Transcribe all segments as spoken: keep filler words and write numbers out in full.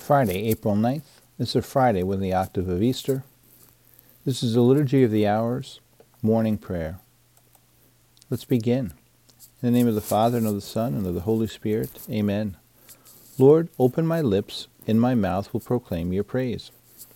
Friday, April ninth. This is a Friday with the octave of Easter. This is the Liturgy of the Hours, morning prayer. Let's begin. In the name of the Father, and of the Son, and of the Holy Spirit. Amen. Lord, open my lips, and my mouth will proclaim your praise.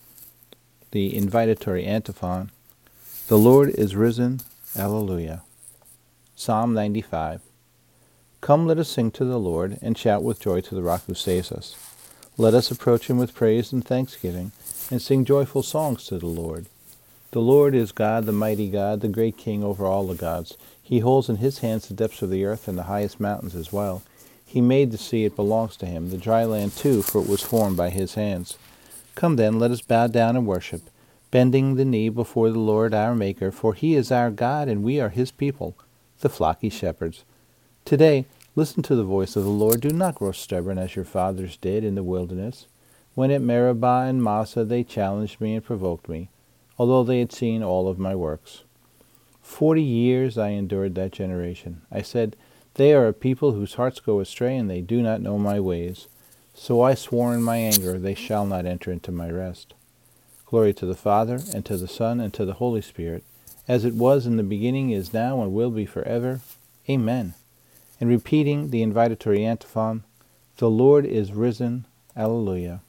The invitatory antiphon. The Lord is risen. Alleluia. Psalm ninety-five. Come, let us sing to the Lord, and shout with joy to the Rock who saves us. Let us approach him with praise and thanksgiving, and sing joyful songs to the Lord. The Lord is God, the mighty God, the great King over all the gods. He holds in his hands the depths of the earth and the highest mountains as well. He made the sea, it belongs to him, the dry land too, for it was formed by his hands. Come then, let us bow down and worship, bending the knee before the Lord our Maker, for he is our God, and we are his people, the flocky shepherds. Today, listen to the voice of the Lord. Do not grow stubborn as your fathers did in the wilderness, when at Meribah and Massah they challenged me and provoked me, although they had seen all of my works. Forty years I endured that generation. I said, they are a people whose hearts go astray, and they do not know my ways. So I swore in my anger, they shall not enter into my rest. Glory to the Father, and to the Son, and to the Holy Spirit, as it was in the beginning, is now, and will be forever. Amen. And repeating the invitatory antiphon, the Lord is risen. Alleluia.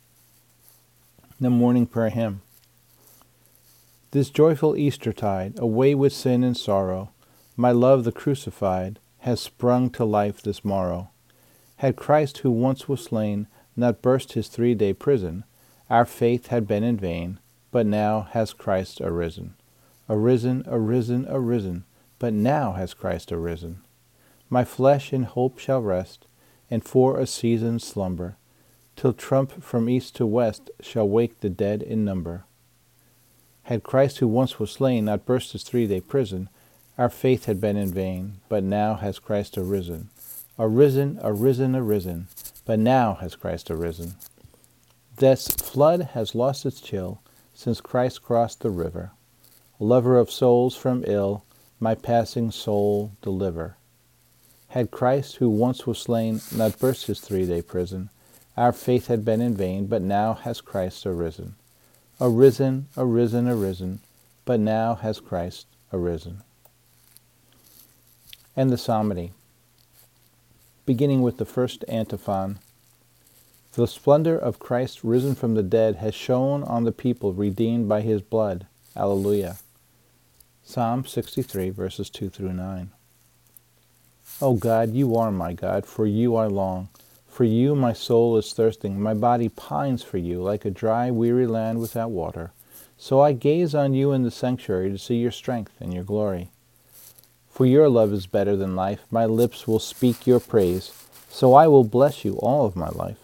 The morning prayer hymn. This joyful Eastertide, away with sin and sorrow, my love the crucified, has sprung to life this morrow. Had Christ, who once was slain, not burst his three-day prison, our faith had been in vain, but now has Christ arisen. Arisen, arisen, arisen, but now has Christ arisen. My flesh in hope shall rest, and for a season slumber, till trump from east to west shall wake the dead in number. Had Christ, who once was slain, not burst his three-day prison, our faith had been in vain, but now has Christ arisen. Arisen, arisen, arisen, but now has Christ arisen. This flood has lost its chill, since Christ crossed the river. Lover of souls from ill, my passing soul deliver. Had Christ, who once was slain, not burst his three-day prison, our faith had been in vain, but now has Christ arisen. Arisen, arisen, arisen, but now has Christ arisen. And the Psalmody, beginning with the first antiphon. The splendor of Christ risen from the dead has shone on the people redeemed by his blood. Alleluia. Psalm sixty-three, verses two through nine. O God, you are my God, for you I long. For you my soul is thirsting, my body pines for you, like a dry, weary land without water. So I gaze on you in the sanctuary to see your strength and your glory. For your love is better than life, my lips will speak your praise, so I will bless you all of my life.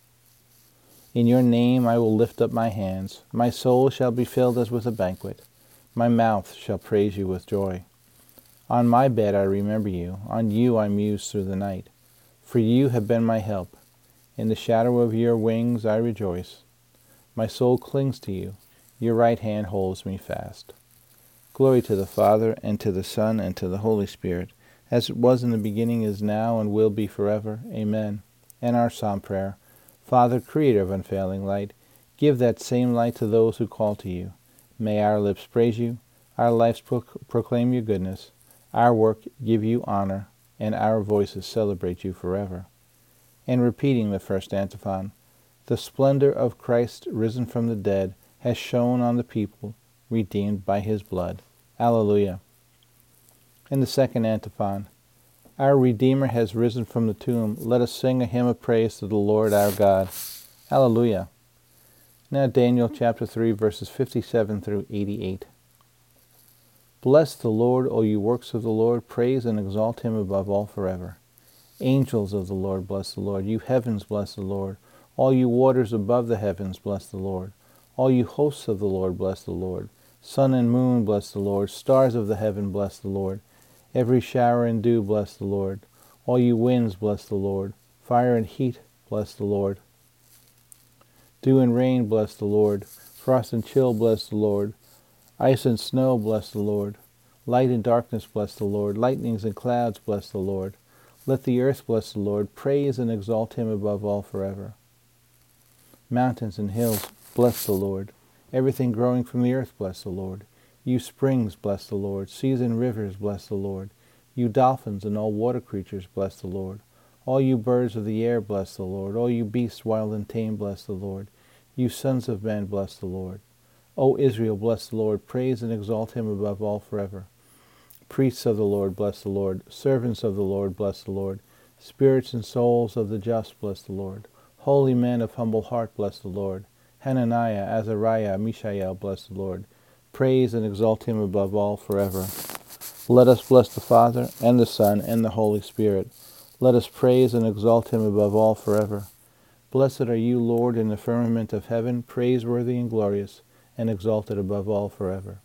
In your name I will lift up my hands, my soul shall be filled as with a banquet, my mouth shall praise you with joy. On my bed I remember you, on you I muse through the night. For you have been my help. In the shadow of your wings I rejoice. My soul clings to you, your right hand holds me fast. Glory to the Father, and to the Son, and to the Holy Spirit, as it was in the beginning, is now, and will be forever. Amen. And our psalm prayer. Father, creator of unfailing light, give that same light to those who call to you. May our lips praise you, our lives pro- proclaim your goodness, our work give you honor, and our voices celebrate you forever. And repeating the first antiphon, the splendor of Christ risen from the dead has shone on the people redeemed by his blood. Alleluia. And the second antiphon, our Redeemer has risen from the tomb. Let us sing a hymn of praise to the Lord our God. Alleluia. Now Daniel chapter three, verses fifty-seven through eighty-eight. Bless the Lord, O you works of the Lord. Praise and exalt him above all forever. Angels of the Lord, bless the Lord. You heavens, bless the Lord. All you waters above the heavens, bless the Lord. All you hosts of the Lord, bless the Lord. Sun and moon, bless the Lord. Stars of the heaven, bless the Lord. Every shower and dew, bless the Lord. All you winds, bless the Lord. Fire and heat, bless the Lord. Dew and rain, bless the Lord. Frost and chill, bless the Lord. Ice and snow, bless the Lord. Light and darkness, bless the Lord. Lightnings and clouds, bless the Lord. Let the earth bless the Lord. Praise and exalt him above all forever. Mountains and hills, bless the Lord. Everything growing from the earth, bless the Lord. You springs, bless the Lord. Seas and rivers, bless the Lord. You dolphins and all water creatures, bless the Lord. All you birds of the air, bless the Lord. All you beasts wild and tame, bless the Lord. You sons of men, bless the Lord. O Israel, bless the Lord. Praise and exalt him above all forever. Priests of the Lord, bless the Lord. Servants of the Lord, bless the Lord. Spirits and souls of the just, bless the Lord. Holy men of humble heart, bless the Lord. Hananiah, Azariah, Mishael, bless the Lord. Praise and exalt him above all forever. Let us bless the Father, and the Son, and the Holy Spirit. Let us praise and exalt him above all forever. Blessed are you, Lord, in the firmament of heaven, praiseworthy and glorious, and exalted above all forever.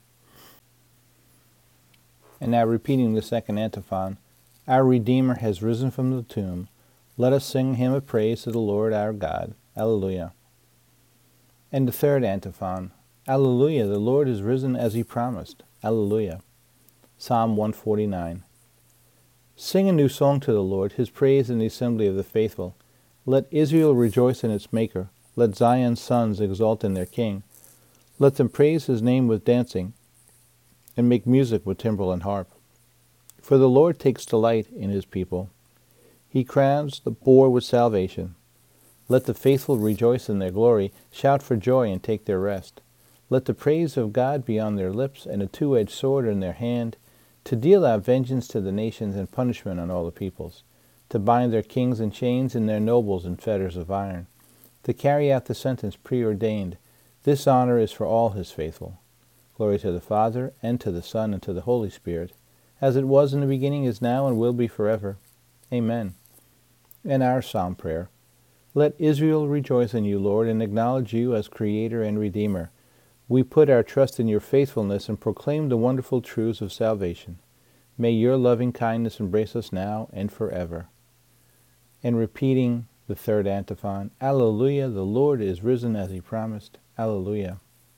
And now repeating the second antiphon, Our Redeemer has risen from the tomb. Let us sing him of praise to the Lord our God. Alleluia. And the third antiphon, Alleluia, the Lord is risen as he promised. Alleluia. Psalm one forty-nine. Sing a new song to the Lord, his praise in the assembly of the faithful. Let Israel rejoice in its Maker. Let Zion's sons exult in their King. Let them praise his name with dancing, and make music with timbrel and harp. For the Lord takes delight in his people. He crowns the poor with salvation. Let the faithful rejoice in their glory, shout for joy and take their rest. Let the praise of God be on their lips, and a two-edged sword in their hand, to deal out vengeance to the nations and punishment on all the peoples, to bind their kings in chains and their nobles in fetters of iron, to carry out the sentence preordained. This honor is for all his faithful. Glory to the Father, and to the Son, and to the Holy Spirit, as it was in the beginning, is now, and will be forever. Amen. And our psalm prayer. Let Israel rejoice in you, Lord, and acknowledge you as Creator and Redeemer. We put our trust in your faithfulness and proclaim the wonderful truths of salvation. May your loving kindness embrace us now and forever. And repeating the third antiphon, Alleluia, the Lord is risen as he promised. Alleluia.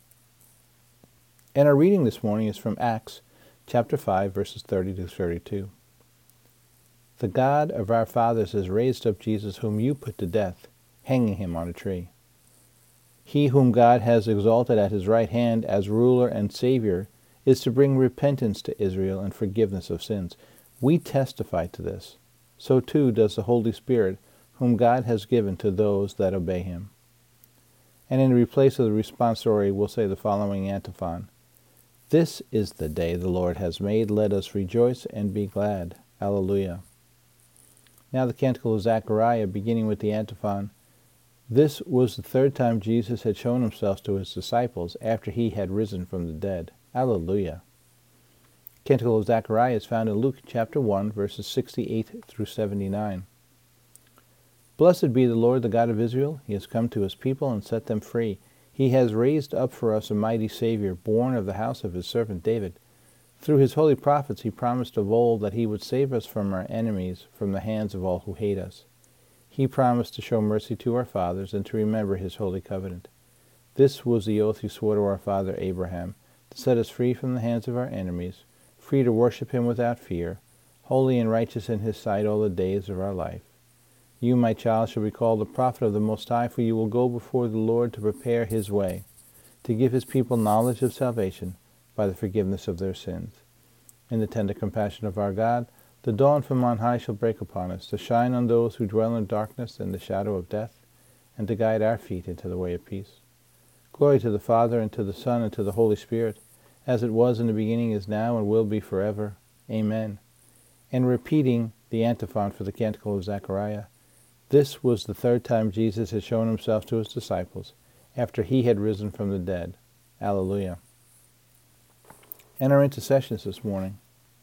And our reading this morning is from Acts chapter five, verses thirty to thirty-two. The God of our fathers has raised up Jesus, whom you put to death, hanging him on a tree. He whom God has exalted at his right hand as ruler and Savior is to bring repentance to Israel and forgiveness of sins. We testify to this. So too does the Holy Spirit, whom God has given to those that obey him. And in replace of the responsory, we'll say the following antiphon. This is the day the Lord has made. Let us rejoice and be glad. Alleluia. Now the Canticle of Zechariah, beginning with the antiphon. This was the third time Jesus had shown himself to his disciples after he had risen from the dead. Alleluia. Canticle of Zechariah is found in Luke chapter one, verses sixty-eight through seventy-nine. Blessed be the Lord, the God of Israel. He has come to his people and set them free. He has raised up for us a mighty Savior, born of the house of his servant David. Through his holy prophets he promised of old that he would save us from our enemies, from the hands of all who hate us. He promised to show mercy to our fathers and to remember his holy covenant. This was the oath he swore to our father Abraham, to set us free from the hands of our enemies, free to worship him without fear, holy and righteous in his sight all the days of our life. You, my child, shall be called the prophet of the Most High, for you will go before the Lord to prepare his way, to give his people knowledge of salvation by the forgiveness of their sins. In the tender compassion of our God, the dawn from on high shall break upon us, to shine on those who dwell in darkness and the shadow of death, and to guide our feet into the way of peace. Glory to the Father, and to the Son, and to the Holy Spirit, as it was in the beginning, is now, and will be forever. Amen. And repeating the antiphon for the Canticle of Zechariah. This was the third time Jesus had shown himself to his disciples, after he had risen from the dead. Alleluia. And our intercessions this morning.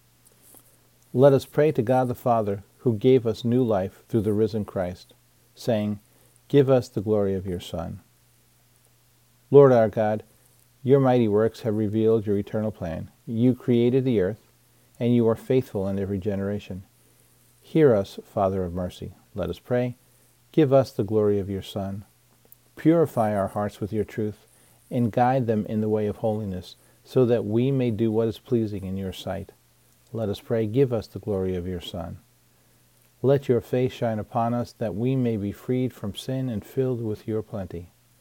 Let us pray to God the Father, who gave us new life through the risen Christ, saying, Give us the glory of your Son. Lord our God, your mighty works have revealed your eternal plan. You created the earth, and you are faithful in every generation. Hear us, Father of mercy. Let us pray. Give us the glory of your Son. Purify our hearts with your truth, and guide them in the way of holiness, so that we may do what is pleasing in your sight. Let us pray. Give us the glory of your Son. Let your face shine upon us, that we may be freed from sin and filled with your plenty.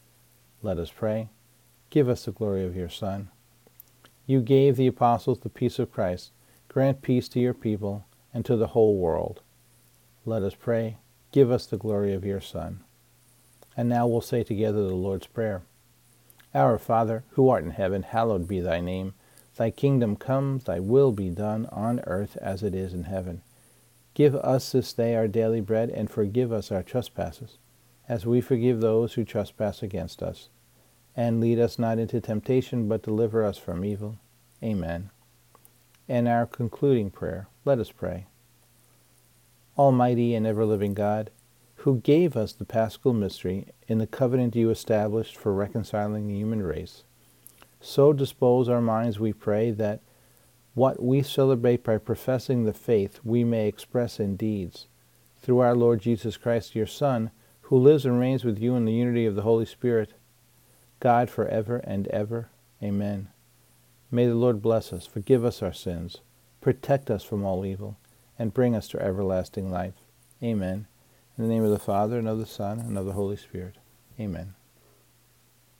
Let us pray. Give us the glory of your Son. You gave the apostles the peace of Christ. Grant peace to your people and to the whole world. Let us pray. Give us the glory of your Son. And now we'll say together the Lord's Prayer. Our Father, who art in heaven, hallowed be thy name. Thy kingdom come, thy will be done on earth as it is in heaven. Give us this day our daily bread, and forgive us our trespasses, as we forgive those who trespass against us. And lead us not into temptation, but deliver us from evil. Amen. And our concluding prayer, let us pray. Almighty and ever-living God, who gave us the Paschal mystery in the covenant you established for reconciling the human race, so dispose our minds, we pray, that what we celebrate by professing the faith we may express in deeds. Through our Lord Jesus Christ, your Son, who lives and reigns with you in the unity of the Holy Spirit, God forever and ever. Amen. May the Lord bless us, forgive us our sins, protect us from all evil, and bring us to everlasting life. Amen. In the name of the Father, and of the Son, and of the Holy Spirit. Amen.